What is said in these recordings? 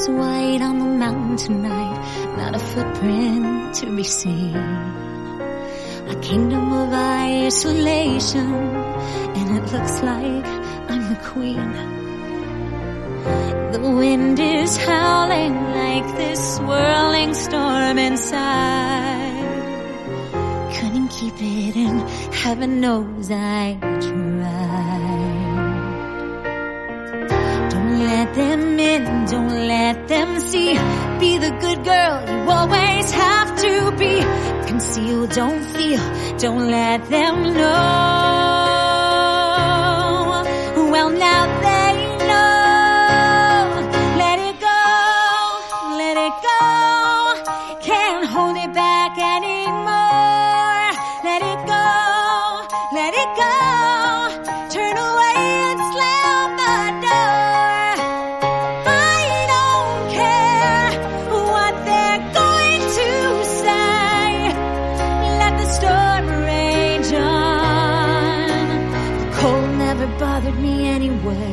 white on the mountain tonight, not a footprint to be seen. A kingdom of isolation, and it looks like I'm the queen. The wind is howling like this swirling storm inside. Couldn't keep it in, heaven knows I tried. Don't let them in, don't let them see. Be the good girl you always have to be. Conceal, don't feel, don't let them know. Well, now they know. Let it go, let it go. Can't hold it back anymore. Let it go, let it go. Turn away and slam the door. I don't care what they're going to say. Let the storm rage on. The cold never bothered me anyway.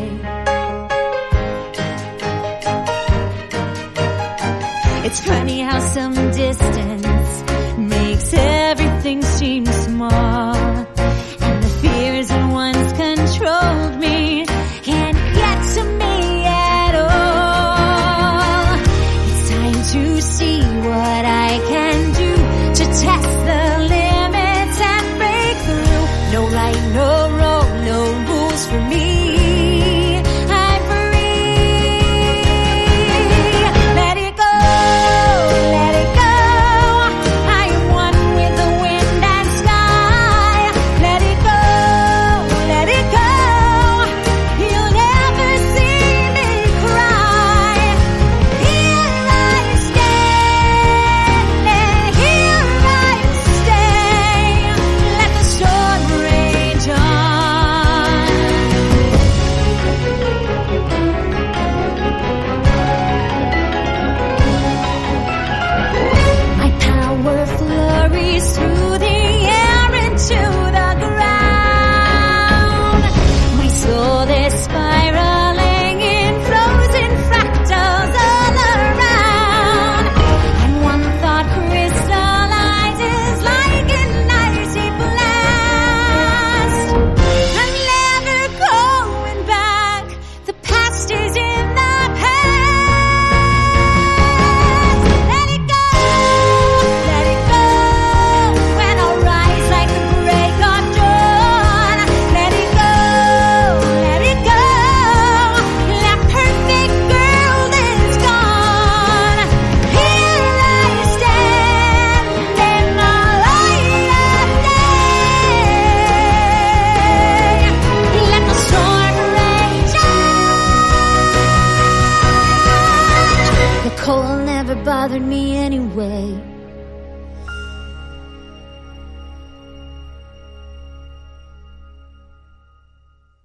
It's funny how some distance makes everything seem small. And the fears that once controlled me can't get to me at all. It's time to see what I can do to test the limits and break through. No right, no wrong, no rules for me. I'm free. Let it go, let it go. I am one with the wind and sky. Let it go, let it go. You'll never see me cry. Here I stand, and here I stay. Let the storm rage on. My power flurries through the air into the ground. My soul is spiraling in frozen fractals all around. And one thought crystallizes like an icy blast. I'm never going back. The past is in the past. Let it go, let it go. When I'll rise like the break of dawn. Let it go, let it go. That perfect girl is gone. Here I stand in the light of day. Let the storm rage on. The cold never bothered me anyway.